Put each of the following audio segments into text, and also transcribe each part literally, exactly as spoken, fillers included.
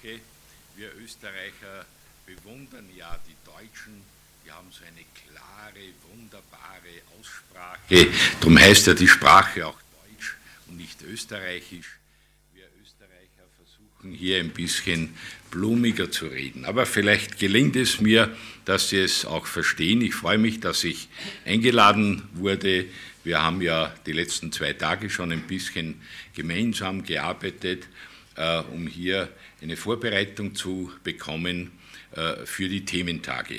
Sprache. Wir Österreicher bewundern ja die Deutschen, die haben so eine klare, wunderbare Aussprache. Darum heißt ja die Sprache auch Deutsch und nicht Österreichisch. Wir Österreicher versuchen hier ein bisschen blumiger zu reden. Aber vielleicht gelingt es mir, dass Sie es auch verstehen. Ich freue mich, dass ich eingeladen wurde. Wir haben ja die letzten zwei Tage schon ein bisschen gemeinsam gearbeitet, äh, um hier eine Vorbereitung zu bekommen äh, für die Thementage.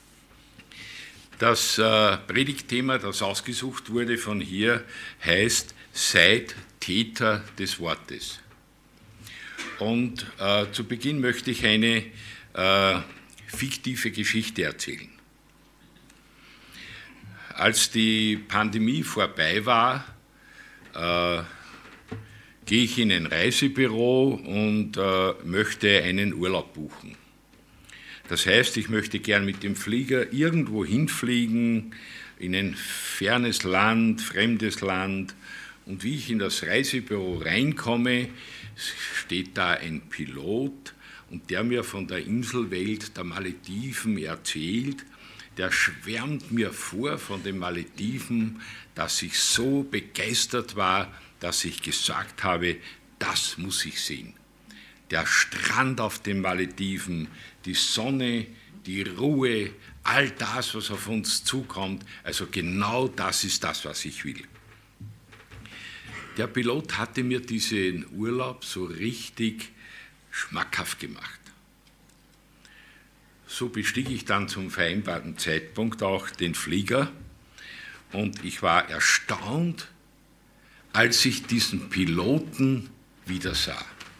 Das äh, Predigtthema, das ausgesucht wurde von hier, heißt Seid Täter des Wortes. Und äh, zu Beginn möchte ich eine äh, fiktive Geschichte erzählen. Als die Pandemie vorbei war, äh, gehe ich in ein Reisebüro und äh, möchte einen Urlaub buchen. Das heißt, ich möchte gern mit dem Flieger irgendwo hinfliegen, in ein fernes Land, fremdes Land. Und wie ich in das Reisebüro reinkomme, steht da ein Pilot und der mir von der Inselwelt der Malediven erzählt. Der schwärmt mir vor von den Malediven, dass ich so begeistert war, dass ich gesagt habe, das muss ich sehen. Der Strand auf den Malediven, die Sonne, die Ruhe, all das, was auf uns zukommt, also genau das ist das, was ich will. Der Pilot hatte mir diesen Urlaub so richtig schmackhaft gemacht. So bestieg ich dann zum vereinbarten Zeitpunkt auch den Flieger und ich war erstaunt, als ich diesen Piloten wieder sah.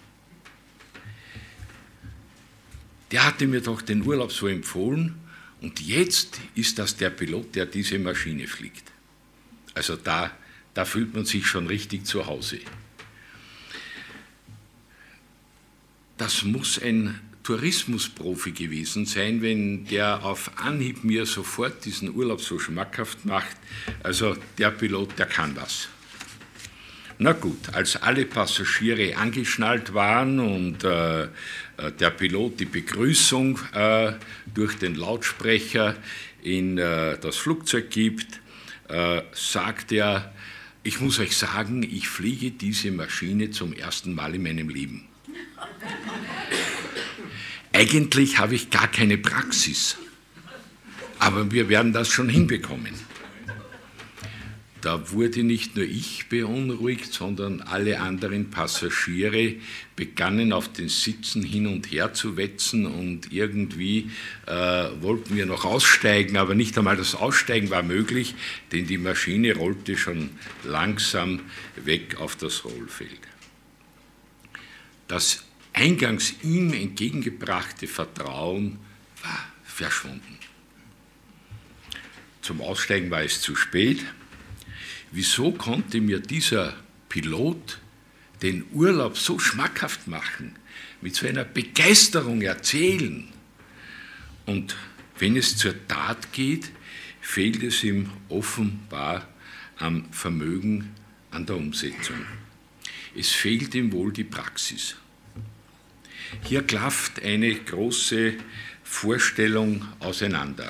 Der hatte mir doch den Urlaub so empfohlen und jetzt ist das der Pilot, der diese Maschine fliegt. Also da, da fühlt man sich schon richtig zu Hause. Das muss ein Tourismusprofi gewesen sein, wenn der auf Anhieb mir sofort diesen Urlaub so schmackhaft macht. Also der Pilot, der kann was. Na gut, als alle Passagiere angeschnallt waren und äh, der Pilot die Begrüßung äh, durch den Lautsprecher in äh, das Flugzeug gibt, äh, sagt er, ich muss euch sagen, ich fliege diese Maschine zum ersten Mal in meinem Leben. Eigentlich habe ich gar keine Praxis, aber wir werden das schon hinbekommen. Da wurde nicht nur ich beunruhigt, sondern alle anderen Passagiere begannen auf den Sitzen hin und her zu wetzen und irgendwie äh, wollten wir noch aussteigen, aber nicht einmal das Aussteigen war möglich, denn die Maschine rollte schon langsam weg auf das Rollfeld. Das eingangs ihm entgegengebrachte Vertrauen war verschwunden. Zum Aussteigen war es zu spät. Wieso konnte mir dieser Pilot den Urlaub so schmackhaft machen, mit so einer Begeisterung erzählen? Und wenn es zur Tat geht, fehlt es ihm offenbar am Vermögen, an der Umsetzung. Es fehlt ihm wohl die Praxis. Hier klafft eine große Vorstellung auseinander.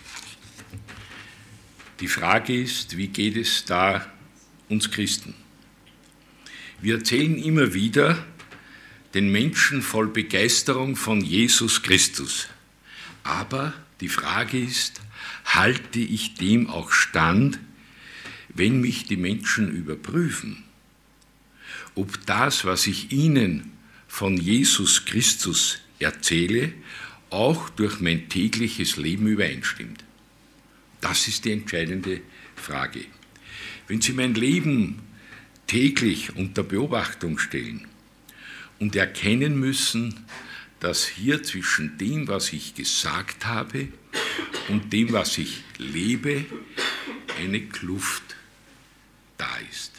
Die Frage ist, wie geht es da uns Christen? Wir erzählen immer wieder den Menschen voll Begeisterung von Jesus Christus. Aber die Frage ist, halte ich dem auch stand, wenn mich die Menschen überprüfen? Ob das, was ich ihnen von Jesus Christus erzähle, auch durch mein tägliches Leben übereinstimmt. Das ist die entscheidende Frage. Wenn Sie mein Leben täglich unter Beobachtung stellen und erkennen müssen, dass hier zwischen dem, was ich gesagt habe und dem, was ich lebe, eine Kluft da ist.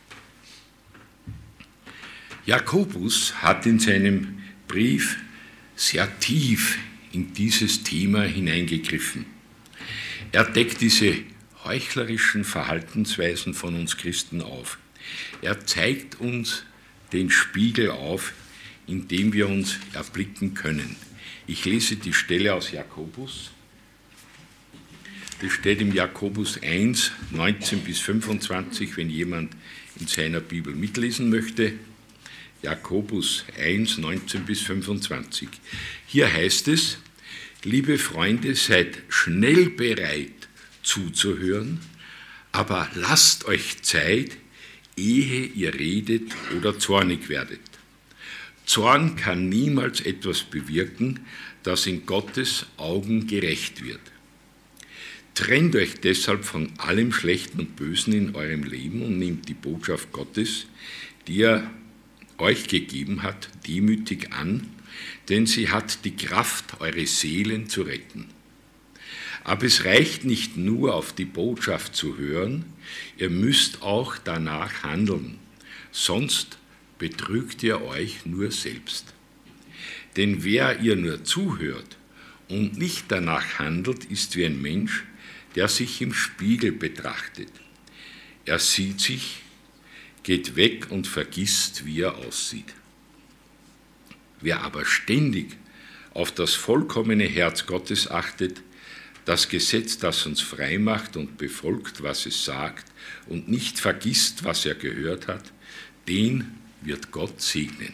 Jakobus hat in seinem Brief sehr tief in dieses Thema hineingegriffen. Er deckt diese heuchlerischen Verhaltensweisen von uns Christen auf. Er zeigt uns den Spiegel auf, in dem wir uns erblicken können. Ich lese die Stelle aus Jakobus. Das steht im Jakobus eins, neunzehn bis fünfundzwanzig, wenn jemand in seiner Bibel mitlesen möchte. Jakobus eins, neunzehn bis fünfundzwanzig. Hier heißt es: Liebe Freunde, seid schnell bereit zuzuhören, aber lasst euch Zeit, ehe ihr redet oder zornig werdet. Zorn kann niemals etwas bewirken, das in Gottes Augen gerecht wird. Trennt euch deshalb von allem Schlechten und Bösen in eurem Leben und nehmt die Botschaft Gottes, die er euch gegeben hat, demütig an, denn sie hat die Kraft, eure Seelen zu retten. Aber es reicht nicht nur, auf die Botschaft zu hören, ihr müsst auch danach handeln, sonst betrügt ihr euch nur selbst. Denn wer ihr nur zuhört und nicht danach handelt, ist wie ein Mensch, der sich im Spiegel betrachtet. Er sieht sich, geht weg und vergisst, wie er aussieht. Wer aber ständig auf das vollkommene Herz Gottes achtet, das Gesetz, das uns frei macht und befolgt, was es sagt, und nicht vergisst, was er gehört hat, den wird Gott segnen.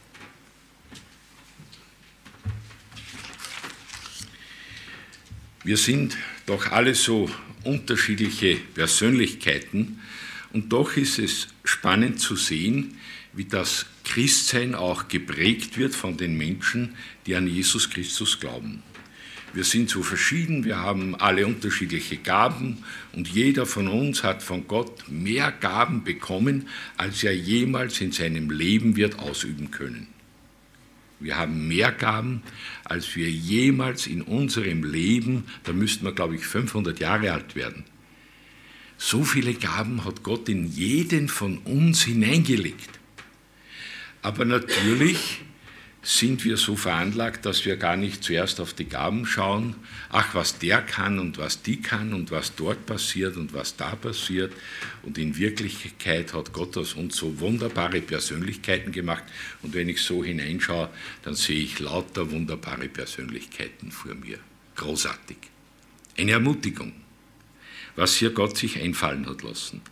Wir sind doch alle so unterschiedliche Persönlichkeiten und doch ist es spannend zu sehen, wie das Christsein auch geprägt wird von den Menschen, die an Jesus Christus glauben. Wir sind so verschieden, wir haben alle unterschiedliche Gaben und jeder von uns hat von Gott mehr Gaben bekommen, als er jemals in seinem Leben wird ausüben können. Wir haben mehr Gaben, als wir jemals in unserem Leben, da müssten wir, glaube ich, fünfhundert Jahre alt werden. So viele Gaben hat Gott in jeden von uns hineingelegt. Aber natürlich sind wir so veranlagt, dass wir gar nicht zuerst auf die Gaben schauen, ach, was der kann und was die kann und was dort passiert und was da passiert. Und in Wirklichkeit hat Gott aus uns so wunderbare Persönlichkeiten gemacht. Und wenn ich so hineinschaue, dann sehe ich lauter wunderbare Persönlichkeiten vor mir. Großartig. Eine Ermutigung, was hier Gott sich einfallen hat lassen.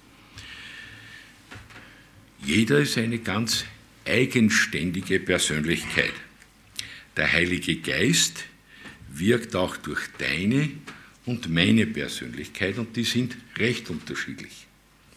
Jeder ist eine ganz eigenständige Persönlichkeit. Der Heilige Geist wirkt auch durch deine und meine Persönlichkeit und die sind recht unterschiedlich.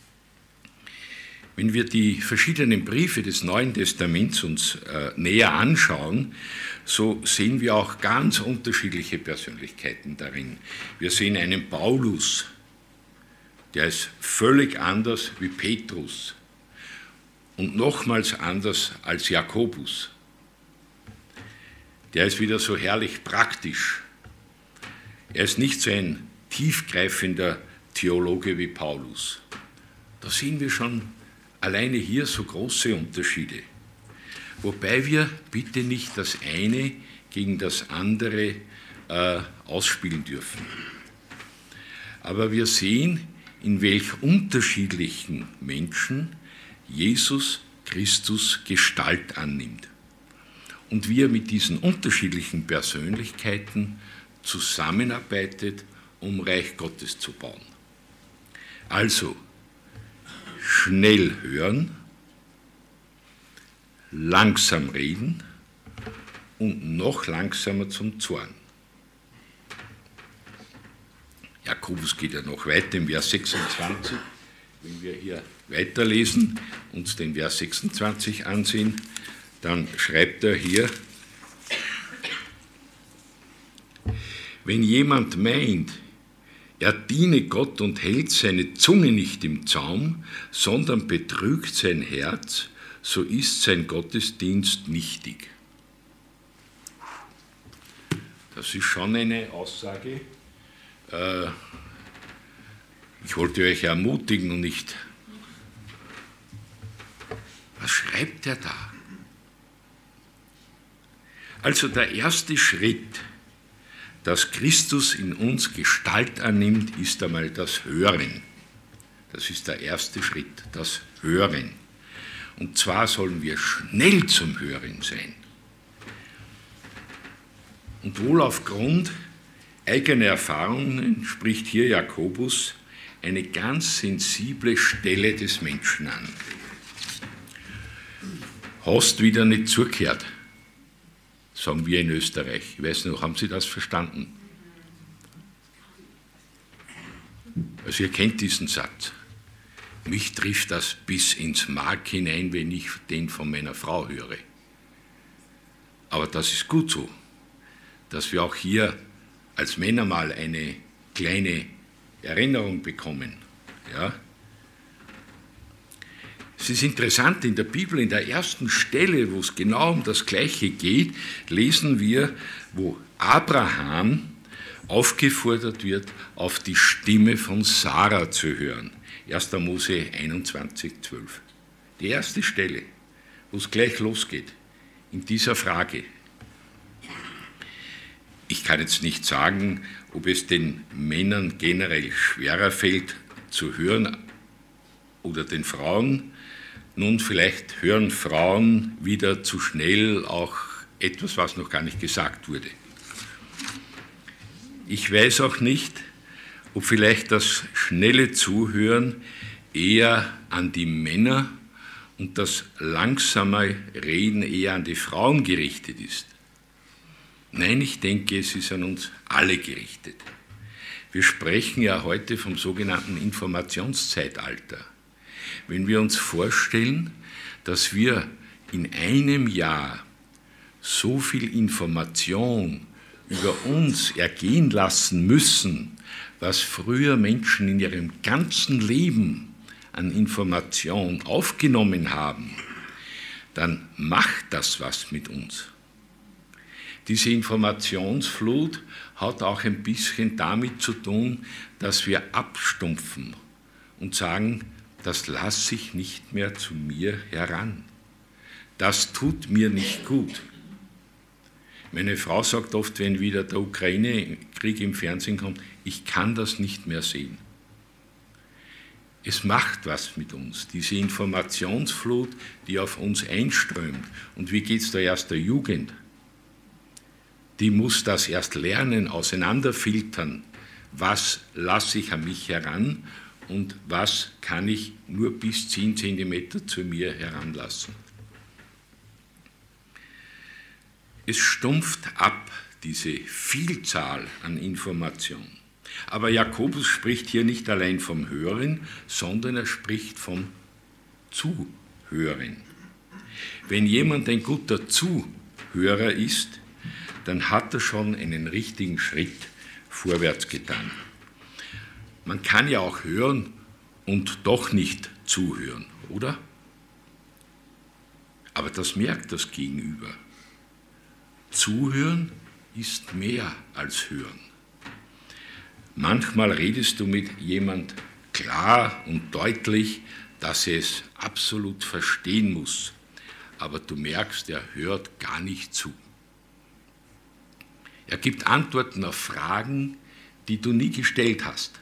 Wenn wir die verschiedenen Briefe des Neuen Testaments uns äh, näher anschauen, so sehen wir auch ganz unterschiedliche Persönlichkeiten darin. Wir sehen einen Paulus, der ist völlig anders wie Petrus. Und nochmals anders als Jakobus. Der ist wieder so herrlich praktisch. Er ist nicht so ein tiefgreifender Theologe wie Paulus. Da sehen wir schon alleine hier so große Unterschiede. Wobei wir bitte nicht das eine gegen das andere äh, ausspielen dürfen. Aber wir sehen, in welch unterschiedlichen Menschen Jesus Christus Gestalt annimmt und wie er mit diesen unterschiedlichen Persönlichkeiten zusammenarbeitet, um Reich Gottes zu bauen. Also, schnell hören, langsam reden und noch langsamer zum Zorn. Jakobus geht ja noch weiter im Vers sechsundzwanzig. Wenn wir hier weiterlesen, uns den Vers sechsundzwanzig ansehen, dann schreibt er hier: Wenn jemand meint, er diene Gott und hält seine Zunge nicht im Zaum, sondern betrügt sein Herz, so ist sein Gottesdienst nichtig. Das ist schon eine Aussage. Äh, Ich wollte euch ermutigen und nicht. Was schreibt er da? Also der erste Schritt, dass Christus in uns Gestalt annimmt, ist einmal das Hören. Das ist der erste Schritt, das Hören. Und zwar sollen wir schnell zum Hören sein. Und wohl aufgrund eigener Erfahrungen spricht hier Jakobus eine ganz sensible Stelle des Menschen an. Hast wieder nicht zugehört, sagen wir in Österreich. Ich weiß nicht, haben Sie das verstanden? Also ihr kennt diesen Satz. Mich trifft das bis ins Mark hinein, wenn ich den von meiner Frau höre. Aber das ist gut so, dass wir auch hier als Männer mal eine kleine Erinnerung bekommen. Ja? Es ist interessant, in der Bibel, in der ersten Stelle, wo es genau um das Gleiche geht, lesen wir, wo Abraham aufgefordert wird, auf die Stimme von Sarah zu hören. erster Mose einundzwanzig, zwölf. Die erste Stelle, wo es gleich losgeht, in dieser Frage. Ich kann jetzt nicht sagen, ob es den Männern generell schwerer fällt zu hören oder den Frauen. Nun, vielleicht hören Frauen wieder zu schnell auch etwas, was noch gar nicht gesagt wurde. Ich weiß auch nicht, ob vielleicht das schnelle Zuhören eher an die Männer und das langsame Reden eher an die Frauen gerichtet ist. Nein, ich denke, es ist an uns alle gerichtet. Wir sprechen ja heute vom sogenannten Informationszeitalter. Wenn wir uns vorstellen, dass wir in einem Jahr so viel Information über uns ergehen lassen müssen, was früher Menschen in ihrem ganzen Leben an Information aufgenommen haben, dann macht das was mit uns. Diese Informationsflut hat auch ein bisschen damit zu tun, dass wir abstumpfen und sagen, das lasse ich nicht mehr zu mir heran. Das tut mir nicht gut. Meine Frau sagt oft, wenn wieder der Ukraine-Krieg im Fernsehen kommt, ich kann das nicht mehr sehen. Es macht was mit uns, diese Informationsflut, die auf uns einströmt. Und wie geht es da erst der Jugend? Die muss das erst lernen, auseinanderfiltern. Was lasse ich an mich heran und was kann ich nur bis zehn Zentimeter zu mir heranlassen? Es stumpft ab, diese Vielzahl an Informationen. Aber Jakobus spricht hier nicht allein vom Hören, sondern er spricht vom Zuhören. Wenn jemand ein guter Zuhörer ist, dann hat er schon einen richtigen Schritt vorwärts getan. Man kann ja auch hören und doch nicht zuhören, oder? Aber das merkt das Gegenüber. Zuhören ist mehr als hören. Manchmal redest du mit jemand klar und deutlich, dass er es absolut verstehen muss, aber du merkst, er hört gar nicht zu. Er gibt Antworten auf Fragen, die du nie gestellt hast.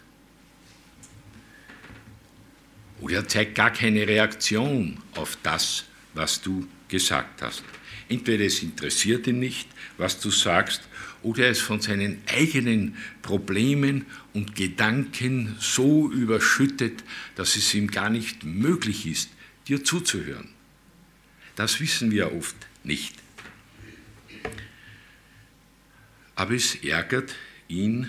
Oder er zeigt gar keine Reaktion auf das, was du gesagt hast. Entweder es interessiert ihn nicht, was du sagst, oder er ist von seinen eigenen Problemen und Gedanken so überschüttet, dass es ihm gar nicht möglich ist, dir zuzuhören. Das wissen wir oft nicht. Aber es ärgert ihn,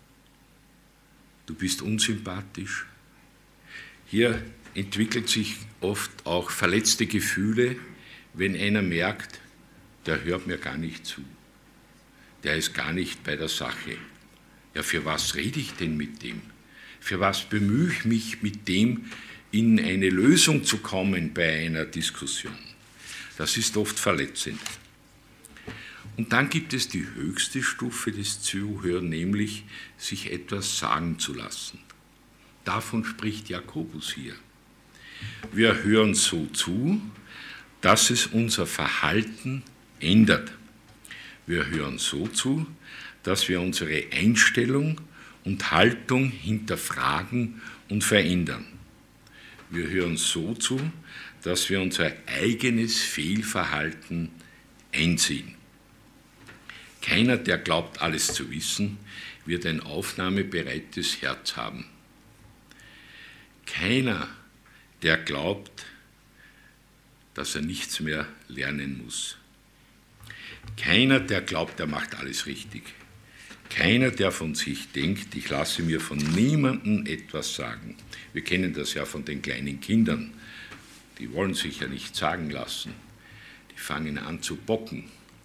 du bist unsympathisch. Hier entwickelt sich oft auch verletzte Gefühle, wenn einer merkt, der hört mir gar nicht zu. Der ist gar nicht bei der Sache. Ja, für was rede ich denn mit dem? Für was bemühe ich mich, mit dem in eine Lösung zu kommen bei einer Diskussion? Das ist oft verletzend. Und dann gibt es die höchste Stufe des Zuhörens, nämlich sich etwas sagen zu lassen. Davon spricht Jakobus hier. Wir hören so zu, dass es unser Verhalten ändert. Wir hören so zu, dass wir unsere Einstellung und Haltung hinterfragen und verändern. Wir hören so zu, dass wir unser eigenes Fehlverhalten einsehen. Keiner, der glaubt, alles zu wissen, wird ein aufnahmebereites Herz haben. Keiner, der glaubt, dass er nichts mehr lernen muss. Keiner, der glaubt, er macht alles richtig. Keiner, der von sich denkt, ich lasse mir von niemandem etwas sagen. Wir kennen das ja von den kleinen Kindern. Die wollen sich ja nicht sagen lassen. Die fangen an zu bocken.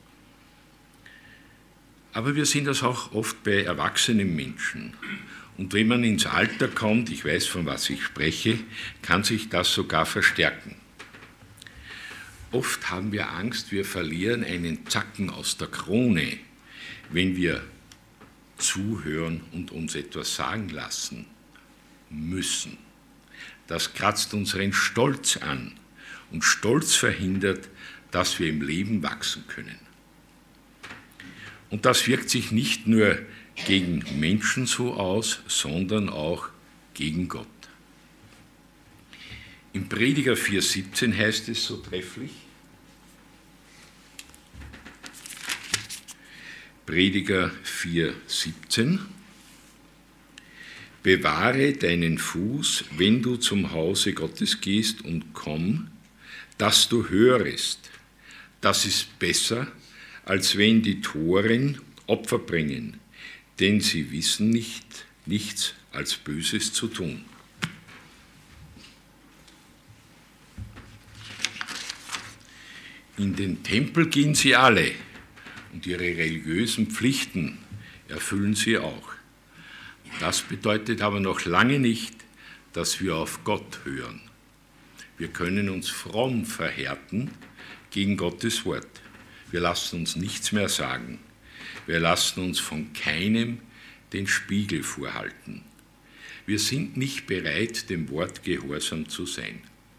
Aber wir sehen das auch oft bei erwachsenen Menschen. Und wenn man ins Alter kommt, ich weiß, von was ich spreche, kann sich das sogar verstärken. Oft haben wir Angst, wir verlieren einen Zacken aus der Krone, wenn wir zuhören und uns etwas sagen lassen müssen. Das kratzt unseren Stolz an und Stolz verhindert, dass wir im Leben wachsen können. Und das wirkt sich nicht nur gegen Menschen so aus, sondern auch gegen Gott. Im Prediger vier siebzehn heißt es so trefflich, Prediger vier siebzehn, bewahre deinen Fuß, wenn du zum Hause Gottes gehst, und komm, dass du hörest. Das ist besser, als wenn die Toren Opfer bringen, denn sie wissen nicht, nichts als Böses zu tun. In den Tempel gehen sie alle und ihre religiösen Pflichten erfüllen sie auch. Das bedeutet aber noch lange nicht, dass wir auf Gott hören. Wir können uns fromm verhärten gegen Gottes Wort. Wir lassen uns nichts mehr sagen. Wir lassen uns von keinem den Spiegel vorhalten. Wir sind nicht bereit, dem Wort gehorsam zu sein.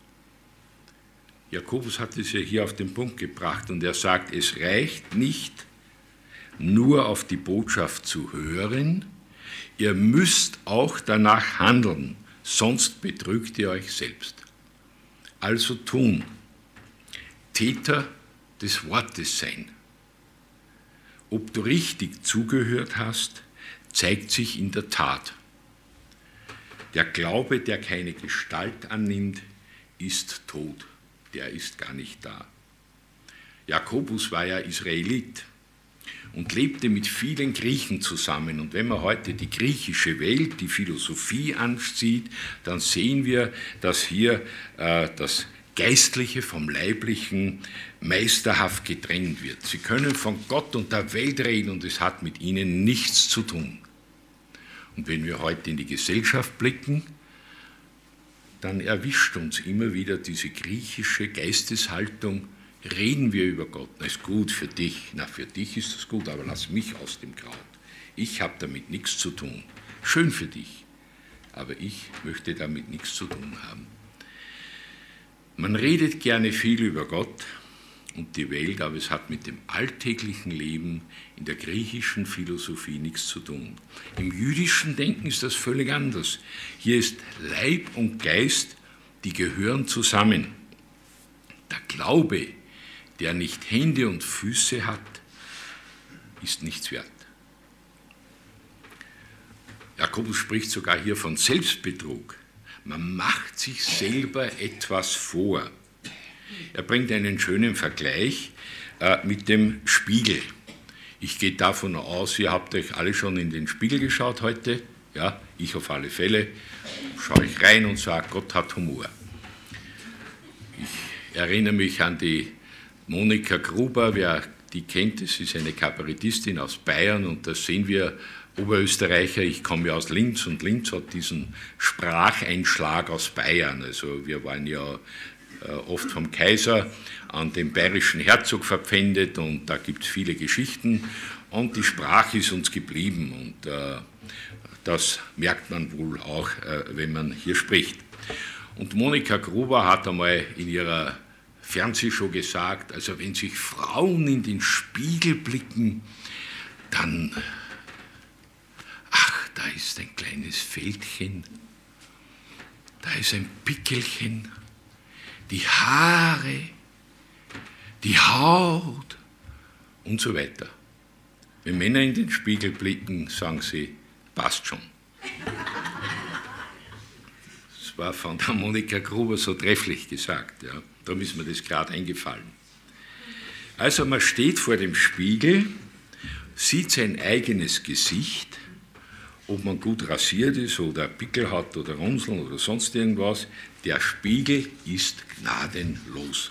Jakobus hat es ja hier auf den Punkt gebracht und er sagt, es reicht nicht, nur auf die Botschaft zu hören, ihr müsst auch danach handeln, sonst betrügt ihr euch selbst. Also tun, Täter des Wortes sein. Ob du richtig zugehört hast, zeigt sich in der Tat. Der Glaube, der keine Gestalt annimmt, ist tot. Der ist gar nicht da. Jakobus war ja Israelit und lebte mit vielen Griechen zusammen. Und wenn man heute die griechische Welt, die Philosophie ansieht, dann sehen wir, dass hier äh, das Geistliche vom Leiblichen meisterhaft getrennt wird. Sie können von Gott und der Welt reden und es hat mit ihnen nichts zu tun. Und wenn wir heute in die Gesellschaft blicken, dann erwischt uns immer wieder diese griechische Geisteshaltung, reden wir über Gott, das ist gut für dich, na für dich ist das gut, aber lass mich aus dem Kraut. Ich habe damit nichts zu tun. Schön für dich, aber ich möchte damit nichts zu tun haben. Man redet gerne viel über Gott und die Welt, aber es hat mit dem alltäglichen Leben in der griechischen Philosophie nichts zu tun. Im jüdischen Denken ist das völlig anders. Hier ist Leib und Geist, die gehören zusammen. Der Glaube, der nicht Hände und Füße hat, ist nichts wert. Jakobus spricht sogar hier von Selbstbetrug. Man macht sich selber etwas vor. Er bringt einen schönen Vergleich äh, mit dem Spiegel. Ich gehe davon aus, ihr habt euch alle schon in den Spiegel geschaut heute. Ja, ich auf alle Fälle. Schaue ich rein und sage, Gott hat Humor. Ich erinnere mich an die Monika Gruber, wer die kennt, das ist eine Kabarettistin aus Bayern und da sehen wir Oberösterreicher, ich komme ja aus Linz und Linz hat diesen Spracheinschlag aus Bayern. Also wir waren ja äh, oft vom Kaiser an den bayerischen Herzog verpfändet und da gibt es viele Geschichten und die Sprache ist uns geblieben und äh, das merkt man wohl auch, äh, wenn man hier spricht. Und Monika Gruber hat einmal in ihrer Fernsehshow gesagt, also wenn sich Frauen in den Spiegel blicken, dann, ach, da ist ein kleines Fältchen, da ist ein Pickelchen, die Haare, die Haut und so weiter. Wenn Männer in den Spiegel blicken, sagen sie, passt schon. Das war von der Monika Gruber so trefflich gesagt. Ja. Darum ist mir das gerade eingefallen. Also man steht vor dem Spiegel, sieht sein eigenes Gesicht, ob man gut rasiert ist oder Pickel hat oder Runzeln oder sonst irgendwas. Der Spiegel ist gnadenlos.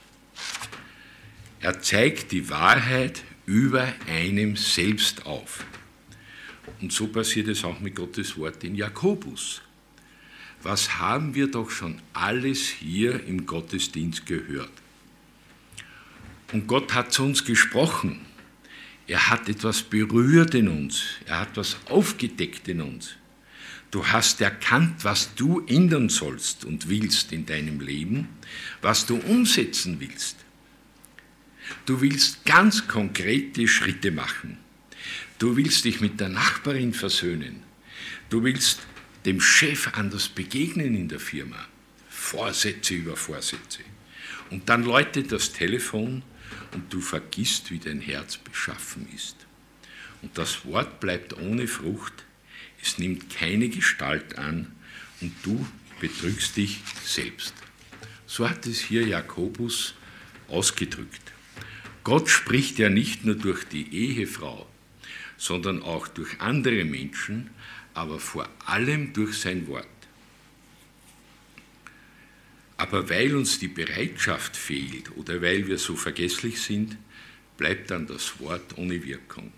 Er zeigt die Wahrheit über einem selbst auf. Und so passiert es auch mit Gottes Wort in Jakobus. Was haben wir doch schon alles hier im Gottesdienst gehört? Und Gott hat zu uns gesprochen. Er hat etwas berührt in uns. Er hat etwas aufgedeckt in uns. Du hast erkannt, was du ändern sollst und willst in deinem Leben, was du umsetzen willst. Du willst ganz konkrete Schritte machen. Du willst dich mit der Nachbarin versöhnen. Du willst dem Chef anders begegnen in der Firma. Vorsätze über Vorsätze. Und dann läutet das Telefon und du vergisst, wie dein Herz beschaffen ist. Und das Wort bleibt ohne Frucht, es nimmt keine Gestalt an und du betrügst dich selbst. So hat es hier Jakobus ausgedrückt. Gott spricht ja nicht nur durch die Ehefrau, sondern auch durch andere Menschen, aber vor allem durch sein Wort. Aber weil uns die Bereitschaft fehlt oder weil wir so vergesslich sind, bleibt dann das Wort ohne Wirkung.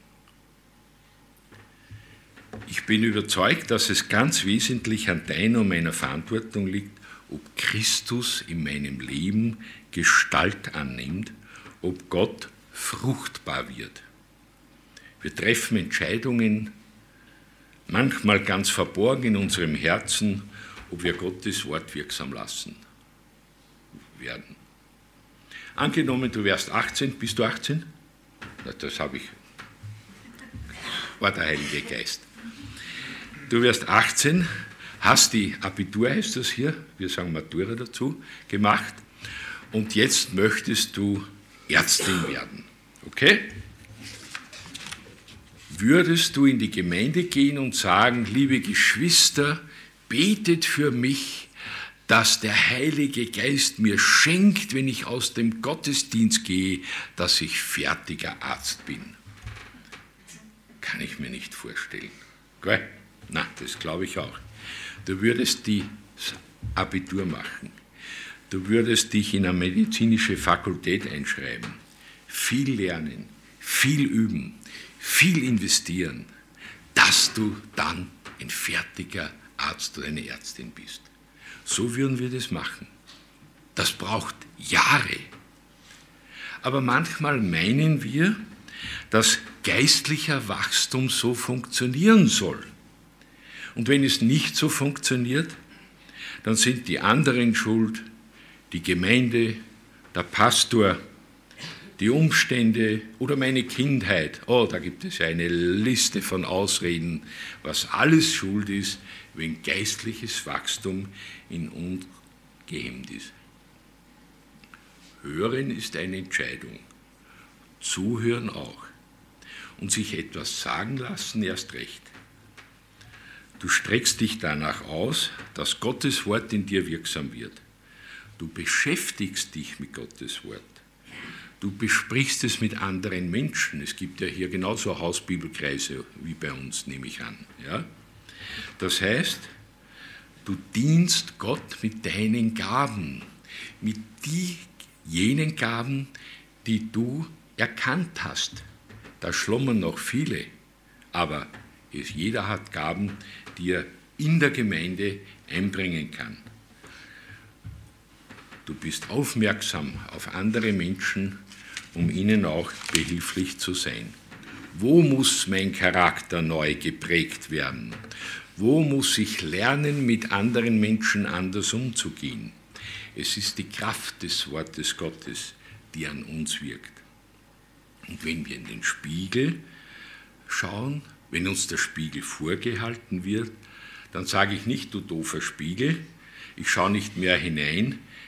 Ich bin überzeugt, dass es ganz wesentlich an deiner und meiner Verantwortung liegt, ob Christus in meinem Leben Gestalt annimmt, ob Gott fruchtbar wird. Wir treffen Entscheidungen, manchmal ganz verborgen in unserem Herzen, ob wir Gottes Wort wirksam lassen werden. Angenommen, du wärst achtzehn, bist du achtzehn? Das habe ich, war der Heilige Geist. Du wärst achtzehn, hast die Abitur, heißt das hier, wir sagen Matura dazu, gemacht und jetzt möchtest du Ärztin werden, okay? Würdest du in die Gemeinde gehen und sagen, liebe Geschwister, betet für mich, dass der Heilige Geist mir schenkt, wenn ich aus dem Gottesdienst gehe, dass ich fertiger Arzt bin? Kann ich mir nicht vorstellen. Gell? Na, das glaube ich auch. Du würdest die Abitur machen. Du würdest dich in eine medizinische Fakultät einschreiben. Viel lernen, viel üben, viel investieren, dass du dann ein fertiger Arzt oder eine Ärztin bist. So würden wir das machen. Das braucht Jahre. Aber manchmal meinen wir, dass geistlicher Wachstum so funktionieren soll. Und wenn es nicht so funktioniert, dann sind die anderen schuld, die Gemeinde, der Pastor, die Umstände oder meine Kindheit. Oh, da gibt es eine Liste von Ausreden, was alles schuld ist, wenn geistliches Wachstum in uns gehemmt ist. Hören ist eine Entscheidung, zuhören auch und sich etwas sagen lassen erst recht. Du streckst dich danach aus, dass Gottes Wort in dir wirksam wird. Du beschäftigst dich mit Gottes Wort. Du besprichst es mit anderen Menschen. Es gibt ja hier genauso Hausbibelkreise wie bei uns, nehme ich an. Ja? Das heißt, du dienst Gott mit deinen Gaben, mit die, jenen Gaben, die du erkannt hast. Da schlummern noch viele, aber es, jeder hat Gaben, die er in der Gemeinde einbringen kann. Du bist aufmerksam auf andere Menschen, um ihnen auch behilflich zu sein. Wo muss mein Charakter neu geprägt werden? Wo muss ich lernen, mit anderen Menschen anders umzugehen? Es ist die Kraft des Wortes Gottes, die an uns wirkt. Und wenn wir in den Spiegel schauen, wenn uns der Spiegel vorgehalten wird, dann sage ich nicht, du doofer Spiegel, ich schaue nicht mehr hinein,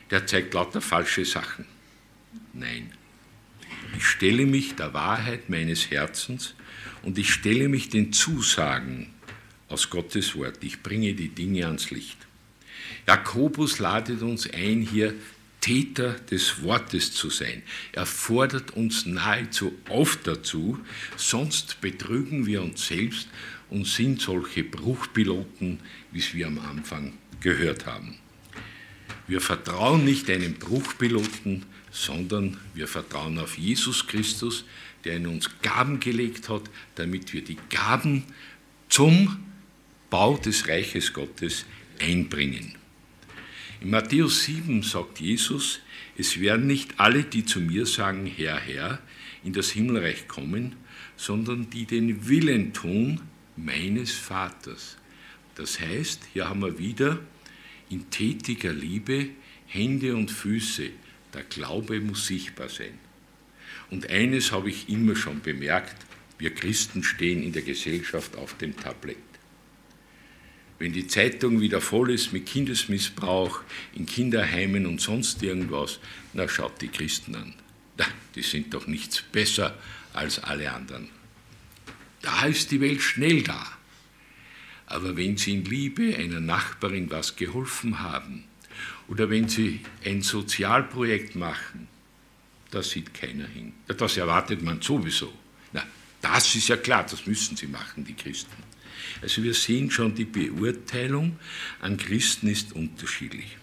der zeigt lauter falsche Sachen. Nein. Ich stelle mich der Wahrheit meines Herzens und ich stelle mich den Zusagen aus Gottes Wort. Ich bringe die Dinge ans Licht. Jakobus ladet uns ein, hier Täter des Wortes zu sein. Er fordert uns nahezu auf dazu, sonst betrügen wir uns selbst und sind solche Bruchpiloten, wie es wir am Anfang gehört haben. Wir vertrauen nicht einem Bruchpiloten, sondern wir vertrauen auf Jesus Christus, der in uns Gaben gelegt hat, damit wir die Gaben zum Bau des Reiches Gottes einbringen. In Matthäus sieben sagt Jesus, es werden nicht alle, die zu mir sagen, Herr, Herr, in das Himmelreich kommen, sondern die den Willen tun meines Vaters. Das heißt, hier haben wir wieder in tätiger Liebe Hände und Füße. Der Glaube muss sichtbar sein. Und eines habe ich immer schon bemerkt, wir Christen stehen in der Gesellschaft auf dem Tablett. Wenn die Zeitung wieder voll ist mit Kindesmissbrauch in Kinderheimen und sonst irgendwas, na schaut die Christen an. Die sind doch nichts besser als alle anderen. Da ist die Welt schnell da. Aber wenn sie in Liebe einer Nachbarin was geholfen haben oder wenn sie ein Sozialprojekt machen, da sieht keiner hin. Das erwartet man sowieso. Na, das ist ja klar, das müssen sie machen, die Christen. Also wir sehen schon, die Beurteilung an Christen ist unterschiedlich.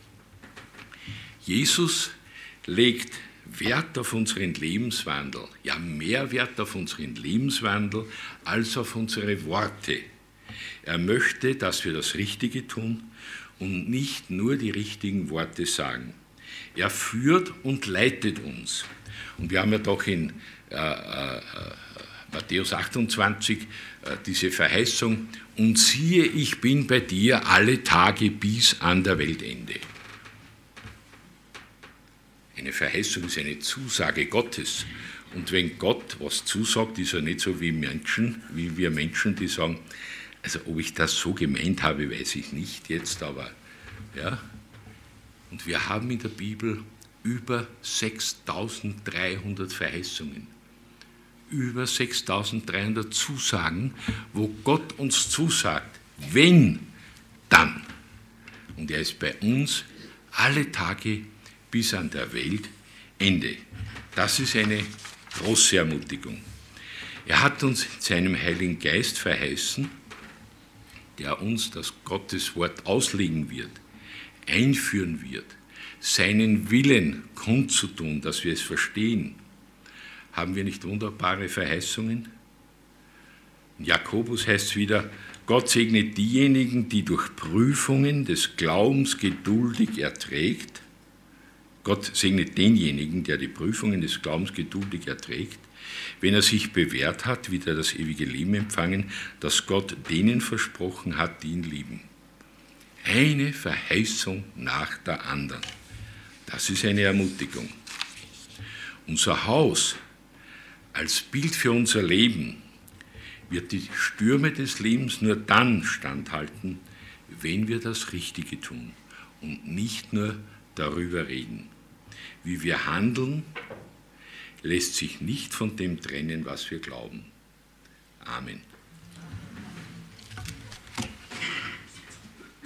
Jesus legt Wert auf unseren Lebenswandel, ja mehr Wert auf unseren Lebenswandel als auf unsere Worte. Er möchte, dass wir das Richtige tun und nicht nur die richtigen Worte sagen. Er führt und leitet uns. Und wir haben ja doch in äh, äh, Matthäus achtundzwanzig äh, diese Verheißung, und siehe, ich bin bei dir alle Tage bis an der Weltende. Eine Verheißung ist eine Zusage Gottes. Und wenn Gott was zusagt, ist er nicht so wie Menschen, wie wir Menschen, die sagen, also ob ich das so gemeint habe, weiß ich nicht jetzt, aber ja. Und wir haben in der Bibel über sechstausenddreihundert Verheißungen, über sechstausenddreihundert Zusagen, wo Gott uns zusagt, wenn, dann. Und er ist bei uns alle Tage bis an der Weltende. Das ist eine große Ermutigung. Er hat uns in seinem Heiligen Geist verheißen, der uns das Gotteswort auslegen wird, einführen wird, seinen Willen kundzutun, dass wir es verstehen. Haben wir nicht wunderbare Verheißungen? In Jakobus heißt es wieder, Gott segnet diejenigen, die durch Prüfungen des Glaubens geduldig erträgt. Gott segnet denjenigen, der die Prüfungen des Glaubens geduldig erträgt. Wenn er sich bewährt hat, wird er das ewige Leben empfangen, das Gott denen versprochen hat, die ihn lieben. Eine Verheißung nach der anderen. Das ist eine Ermutigung. Unser Haus als Bild für unser Leben wird die Stürme des Lebens nur dann standhalten, wenn wir das Richtige tun und nicht nur darüber reden. Wie wir handeln, lässt sich nicht von dem trennen, was wir glauben. Amen.